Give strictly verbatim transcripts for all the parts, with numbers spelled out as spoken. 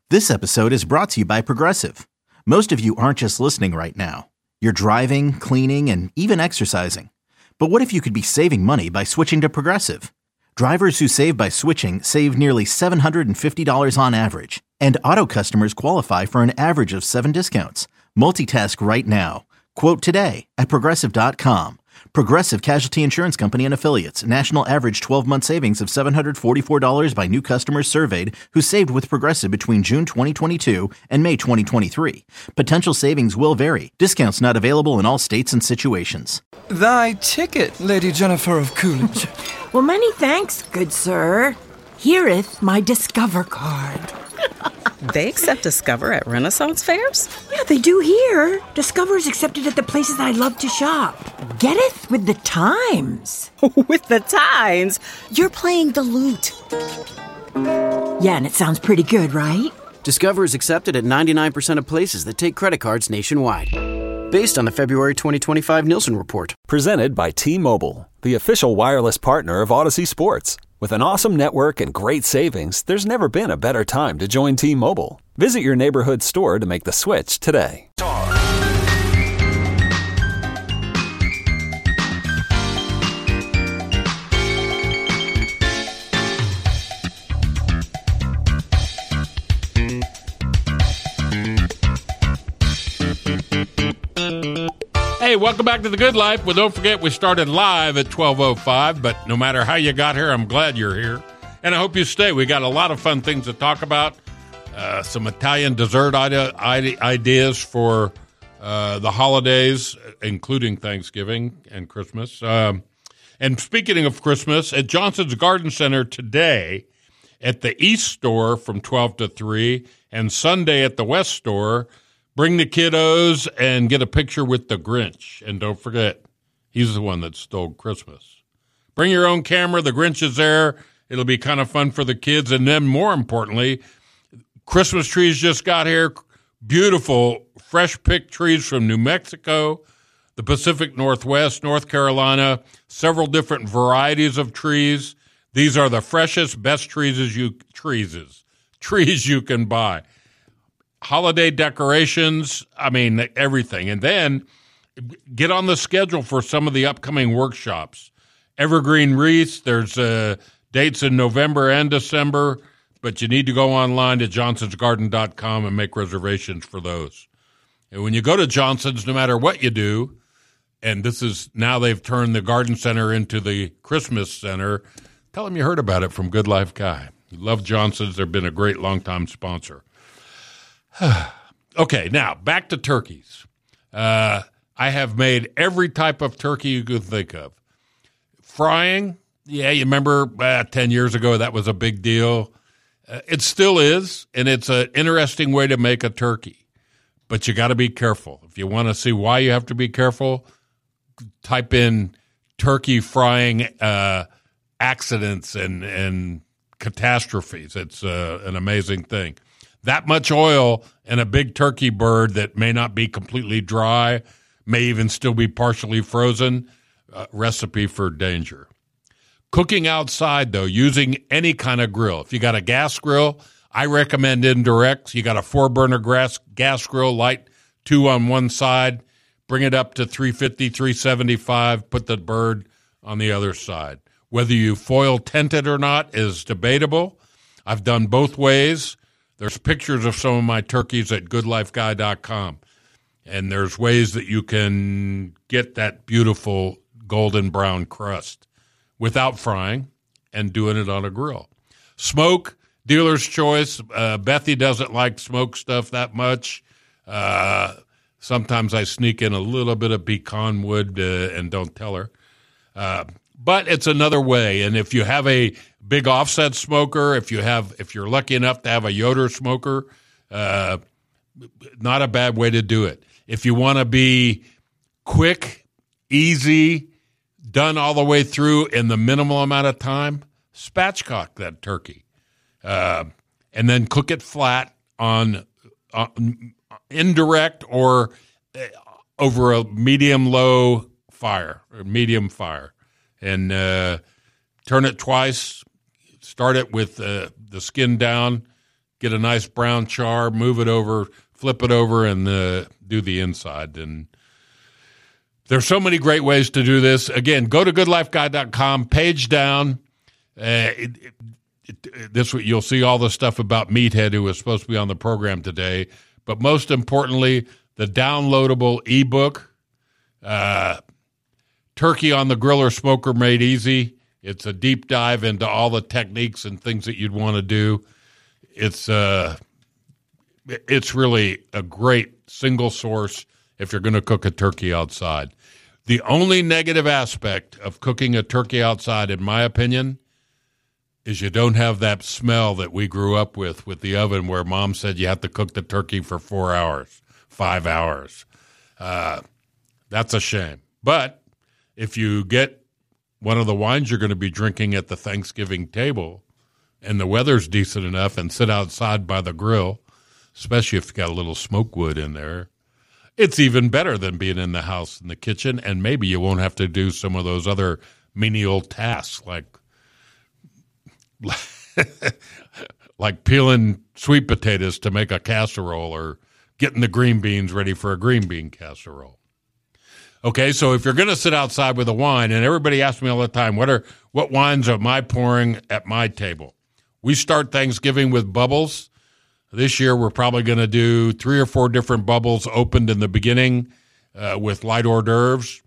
This episode is brought to you by Progressive. Most of you aren't just listening right now. You're driving, cleaning, and even exercising. But what if you could be saving money by switching to Progressive? Drivers who save by switching save nearly seven hundred fifty dollars on average. And auto customers qualify for an average of seven discounts. Multitask right now. Quote today at Progressive dot com. Progressive Casualty Insurance Company and Affiliates. National average twelve-month savings of seven hundred forty-four dollars by new customers surveyed who saved with Progressive between June twenty twenty-two and May twenty twenty-three. Potential savings will vary. Discounts not available in all states and situations. Thy ticket, Lady Jennifer of Coolidge. Well, many thanks, good sir. Hereeth my Discover card. They accept Discover at Renaissance fairs? Yeah, they do here. Discover is accepted at the places I love to shop. Getteth with the times. With the times? You're playing the lute. Yeah, and it sounds pretty good, right? Discover is accepted at ninety-nine percent of places that take credit cards nationwide. Based on the February twenty twenty-five Nielsen report. Presented by T-Mobile, the official wireless partner of Odyssey Sports. With an awesome network and great savings, there's never been a better time to join T-Mobile. Visit your neighborhood store to make the switch today. Hey, welcome back to The Good Life. Well, don't forget, we started live at twelve oh five, but no matter how you got here, I'm glad you're here. And I hope you stay. We got a lot of fun things to talk about. Uh, some Italian dessert ide- ide- ideas for uh, the holidays, including Thanksgiving and Christmas. Um, and speaking of Christmas, at Johnson's Garden Center today, at the East Store from twelve to three, and Sunday at the West Store, bring the kiddos and get a picture with the Grinch. And don't forget, he's the one that stole Christmas. Bring your own camera. The Grinch is there. It'll be kind of fun for the kids. And then more importantly, Christmas trees just got here. Beautiful, fresh-picked trees from New Mexico, the Pacific Northwest, North Carolina, several different varieties of trees. These are the freshest, best trees you, trees, trees you can buy. Holiday decorations, I mean, everything. And then get on the schedule for some of the upcoming workshops. Evergreen wreaths, there's uh, dates in November and December, but you need to go online to johnsons garden dot com and make reservations for those. And when you go to Johnson's, no matter what you do, and this is now they've turned the garden center into the Christmas center, tell them you heard about it from Good Life Guy. You love Johnson's. They've been a great longtime sponsor. Okay, now back to turkeys. Uh, I have made every type of turkey you could think of. Frying, yeah, you remember uh, ten years ago that was a big deal. Uh, it still is, and it's an interesting way to make a turkey. But you got to be careful. If you want to see why you have to be careful, type in turkey frying uh, accidents and, and catastrophes. It's uh, an amazing thing. That much oil in a big turkey bird that may not be completely dry, may even still be partially frozen, uh, recipe for danger. Cooking outside, though, using any kind of grill. If you got a gas grill, I recommend indirect. You got a four-burner gas, gas grill, light two on one side, bring it up to three fifty, three seventy-five, put the bird on the other side. Whether you foil tent it or not is debatable. I've done both ways. There's pictures of some of my turkeys at good life guy dot com. And there's ways that you can get that beautiful golden brown crust without frying and doing it on a grill. Smoke, dealer's choice. Uh, Bethy doesn't like smoked stuff that much. Uh, sometimes I sneak in a little bit of pecan wood uh, and don't tell her. Uh, but it's another way. And if you have a big offset smoker, if you have, if you're lucky enough to have a Yoder smoker, uh, not a bad way to do it. If you want to be quick, easy, done all the way through in the minimal amount of time, spatchcock that turkey, uh, and then cook it flat on, on indirect or over a medium-low fire or medium fire, and uh, turn it twice. Start it with uh, the skin down, get a nice brown char, move it over, flip it over, and uh, do the inside. And there's so many great ways to do this. Again, go to good life guy dot com, page down. Uh, it, it, it, this you'll see all the stuff about Meathead, who was supposed to be on the program today. But most importantly, the downloadable ebook, uh, Turkey on the Grill or Smoker Made Easy. It's a deep dive into all the techniques and things that you'd want to do. It's uh, it's really a great single source if you're going to cook a turkey outside. The only negative aspect of cooking a turkey outside, in my opinion, is you don't have that smell that we grew up with with the oven, where Mom said you have to cook the turkey for four hours, five hours. Uh, that's a shame. But if you get one of the wines you're going to be drinking at the Thanksgiving table and the weather's decent enough and sit outside by the grill, especially if you've got a little smoke wood in there, it's even better than being in the house in the kitchen, and maybe you won't have to do some of those other menial tasks like like peeling sweet potatoes to make a casserole or getting the green beans ready for a green bean casserole. Okay, so if you're going to sit outside with a wine, and everybody asks me all the time, what are what wines am I pouring at my table? We start Thanksgiving with bubbles. This year we're probably going to do three or four different bubbles opened in the beginning uh, with light hors d'oeuvres,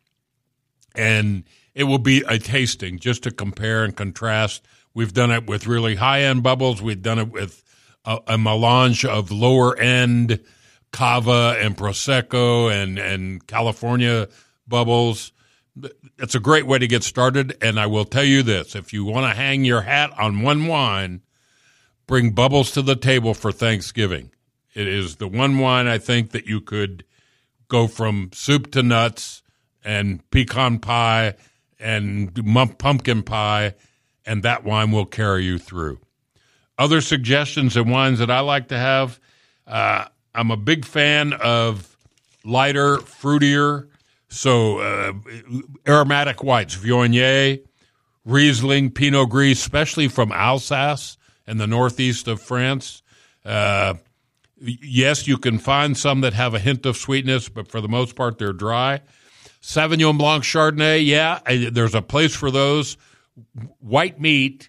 and it will be a tasting just to compare and contrast. We've done it with really high-end bubbles. We've done it with a, a melange of lower-end Cava and Prosecco and, and California bubbles. It's a great way to get started, and I will tell you this. If you want to hang your hat on one wine, bring bubbles to the table for Thanksgiving. It is the one wine I think that you could go from soup to nuts and pecan pie and pumpkin pie, and that wine will carry you through. Other suggestions and wines that I like to have, uh, I'm a big fan of lighter, fruitier, so uh, aromatic whites, Viognier, Riesling, Pinot Gris, especially from Alsace and the northeast of France. Uh, yes, you can find some that have a hint of sweetness, but for the most part, they're dry. Sauvignon Blanc Chardonnay, yeah, there's a place for those. White meat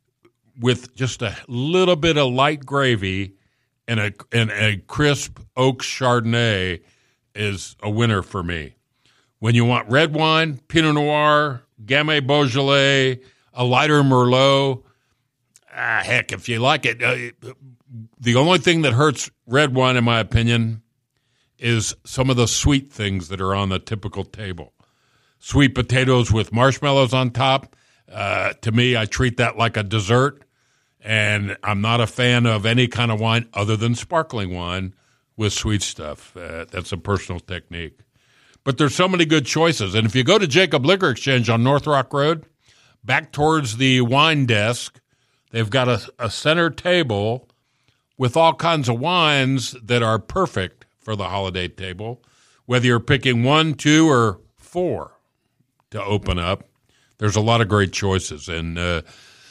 with just a little bit of light gravy and a and a crisp oak Chardonnay is a winner for me. When you want red wine, Pinot Noir, Gamay Beaujolais, a lighter Merlot, ah, heck, if you like it. Uh, the only thing that hurts red wine, in my opinion, is some of the sweet things that are on the typical table. Sweet potatoes with marshmallows on top. Uh, to me, I treat that like a dessert. And I'm not a fan of any kind of wine other than sparkling wine with sweet stuff. Uh, that's a personal technique. But there's so many good choices. And if you go to Jacob Liquor Exchange on North Rock Road, back towards the wine desk, they've got a, a center table with all kinds of wines that are perfect for the holiday table. Whether you're picking one, two, or four to open up, there's a lot of great choices. And uh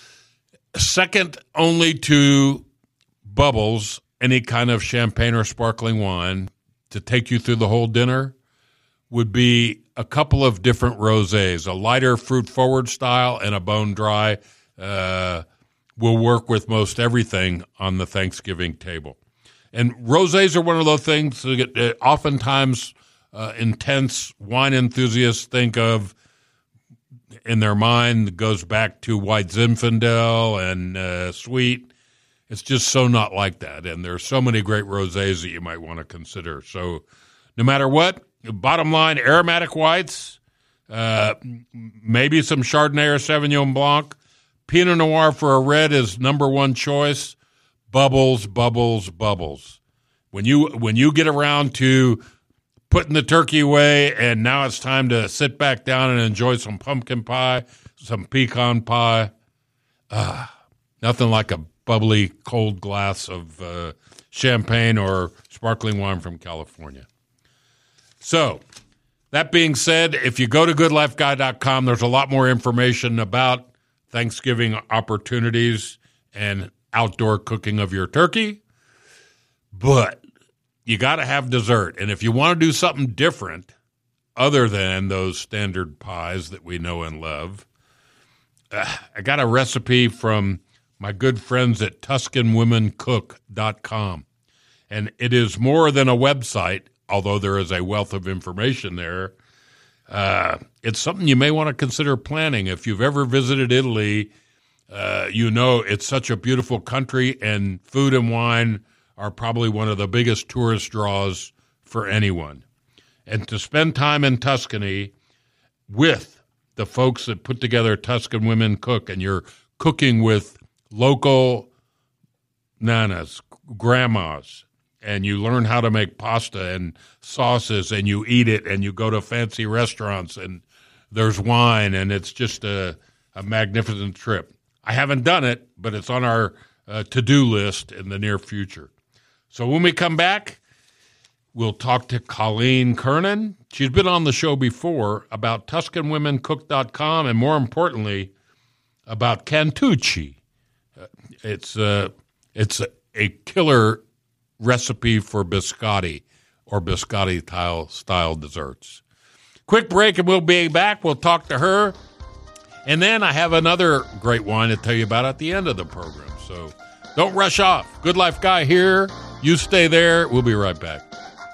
second only to bubbles, any kind of champagne or sparkling wine to take you through the whole dinner would be a couple of different rosés. A lighter fruit-forward style and a bone-dry uh, will work with most everything on the Thanksgiving table. And rosés are one of those things that get, uh, oftentimes uh, intense wine enthusiasts think of in their mind goes back to White Zinfandel and uh, Sweet. It's just so not like that. And there's so many great rosés that you might want to consider. So no matter what, bottom line, aromatic whites, uh, maybe some Chardonnay or Sauvignon Blanc. Pinot Noir for a red is number one choice. Bubbles, bubbles, bubbles. When you when you get around to putting the turkey away, and now it's time to sit back down and enjoy some pumpkin pie, some pecan pie. Ah, nothing like a bubbly, cold glass of uh, champagne or sparkling wine from California. So, that being said, if you go to good life guy dot com, there's a lot more information about Thanksgiving opportunities and outdoor cooking of your turkey. but you got to have dessert. And if you want to do something different other than those standard pies that we know and love, uh, I got a recipe from my good friends at Tuscan Women Cook dot com. And it is more than a website, although there is a wealth of information there. Uh, it's something you may want to consider planning. If you've ever visited Italy, uh, you know it's such a beautiful country, and food and wine are probably one of the biggest tourist draws for anyone. And to spend time in Tuscany with the folks that put together Tuscan Women Cook, and you're cooking with local nanas, grandmas, and you learn how to make pasta and sauces, and you eat it, and you go to fancy restaurants, and there's wine, and it's just a, a magnificent trip. I haven't done it, but it's on our uh, to-do list in the near future. So when we come back, we'll talk to Colleen Kernan. She's been on the show before about Tuscan Women Cook dot com, and more importantly, about Cantucci. Uh, it's uh, it's a, a killer recipe for biscotti or biscotti style desserts. Quick break and we'll be back. We'll talk to her. And then I have another great wine to tell you about at the end of the program. So don't rush off. Good Life Guy here. You stay there. We'll be right back.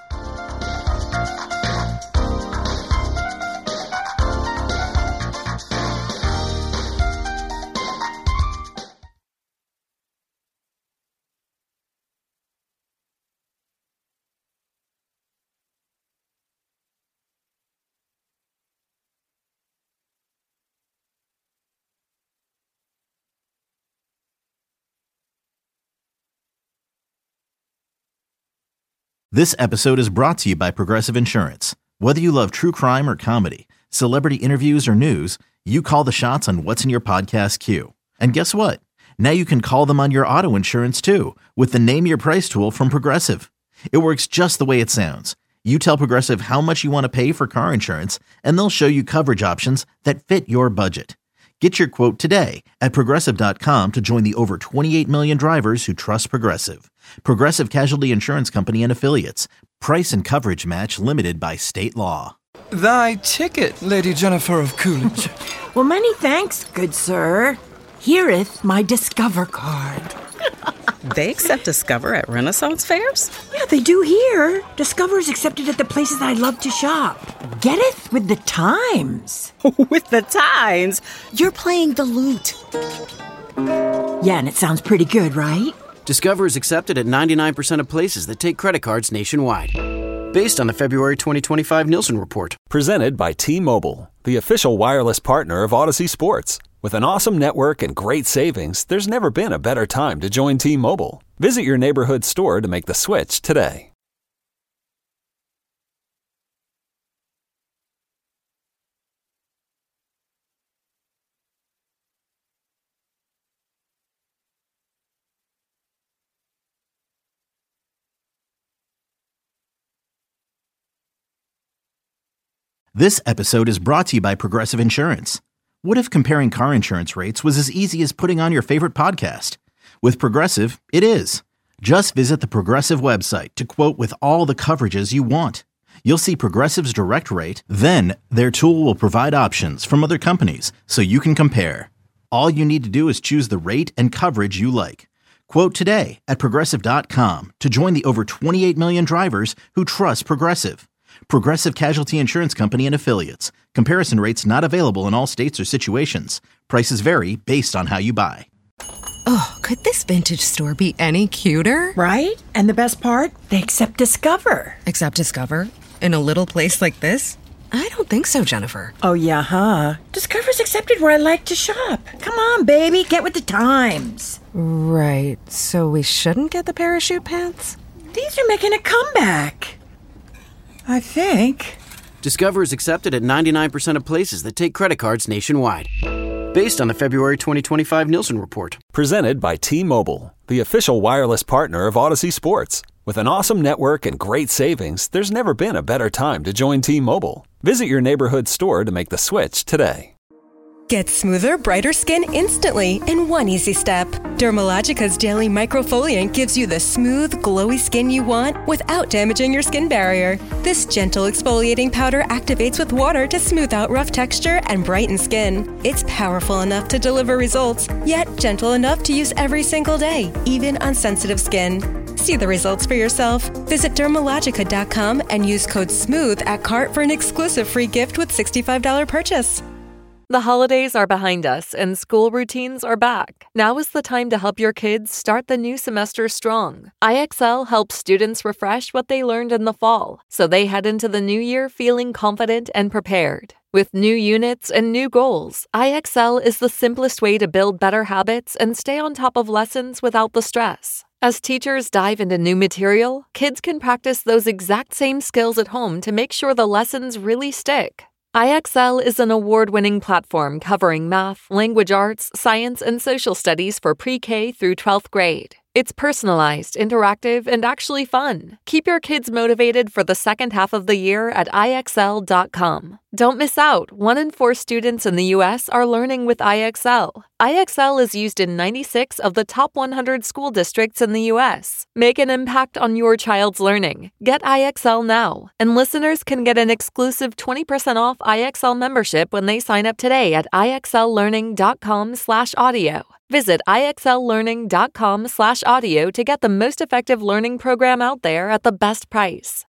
This episode is brought to you by Progressive Insurance. Whether you love true crime or comedy, celebrity interviews or news, you call the shots on what's in your podcast queue. And guess what? Now you can call them on your auto insurance too with the Name Your Price tool from Progressive. It works just the way it sounds. You tell Progressive how much you want to pay for car insurance, and they'll show you coverage options that fit your budget. Get your quote today at Progressive dot com to join the over twenty-eight million drivers who trust Progressive. Progressive Casualty Insurance Company and Affiliates. Price and coverage match limited by state law. Thy ticket, Lady Jennifer of Coolidge. Well, many thanks, good sir. Hereeth my Discover card. They accept Discover at Renaissance fairs? Yeah, they do here. Discover's accepted at the places I love to shop. Getteth with the times. With the times? You're playing the lute. Yeah, and it sounds pretty good, right? Discover is accepted at ninety-nine percent of places that take credit cards nationwide. Based on the February twenty twenty-five Nielsen report. Presented by T-Mobile, the official wireless partner of Odyssey Sports. With an awesome network and great savings, there's never been a better time to join T-Mobile. Visit your neighborhood store to make the switch today. This episode is brought to you by Progressive Insurance. What if comparing car insurance rates was as easy as putting on your favorite podcast? With Progressive, it is. Just visit the Progressive website to quote with all the coverages you want. You'll see Progressive's direct rate, then their tool will provide options from other companies so you can compare. All you need to do is choose the rate and coverage you like. Quote today at Progressive dot com to join the over twenty-eight million drivers who trust Progressive. Progressive Casualty Insurance Company and Affiliates. Comparison rates not available in all states or situations. Prices vary based on how you buy. Oh, could this vintage store be any cuter? Right? And the best part? They accept Discover. Accept Discover? In a little place like this? I don't think so, Jennifer. Oh, yeah, huh? Discover's accepted where I like to shop. Come on, baby, get with the times. Right, so we shouldn't get the parachute pants? These are making a comeback. I think. Discover is accepted at ninety-nine percent of places that take credit cards nationwide. Based on the February twenty twenty-five Nielsen report. Presented by T-Mobile, the official wireless partner of Odyssey Sports. With an awesome network and great savings, there's never been a better time to join T-Mobile. Visit your neighborhood store to make the switch today. Get smoother, brighter skin instantly in one easy step. Dermalogica's daily microfoliant gives you the smooth, glowy skin you want without damaging your skin barrier. This gentle exfoliating powder activates with water to smooth out rough texture and brighten skin. It's powerful enough to deliver results, yet gentle enough to use every single day, even on sensitive skin. See the results for yourself. Visit Dermalogica dot com and use code SMOOTH at cart for an exclusive free gift with sixty-five dollars purchase. The holidays are behind us and school routines are back. Now is the time to help your kids start the new semester strong. I X L helps students refresh what they learned in the fall, so they head into the new year feeling confident and prepared. With new units and new goals, I X L is the simplest way to build better habits and stay on top of lessons without the stress. As teachers dive into new material, kids can practice those exact same skills at home to make sure the lessons really stick. I X L is an award-winning platform covering math, language arts, science, and social studies for pre-K through twelfth grade. It's personalized, interactive, and actually fun. Keep your kids motivated for the second half of the year at I X L dot com. Don't miss out. One in four students in the U S are learning with I X L. I X L is used in ninety-six of the top one hundred school districts in the U S. Make an impact on your child's learning. Get I X L now. And listeners can get an exclusive twenty percent off I X L membership when they sign up today at I X L learning dot com slash audio. Visit I X L learning dot com slash audio to get the most effective learning program out there at the best price.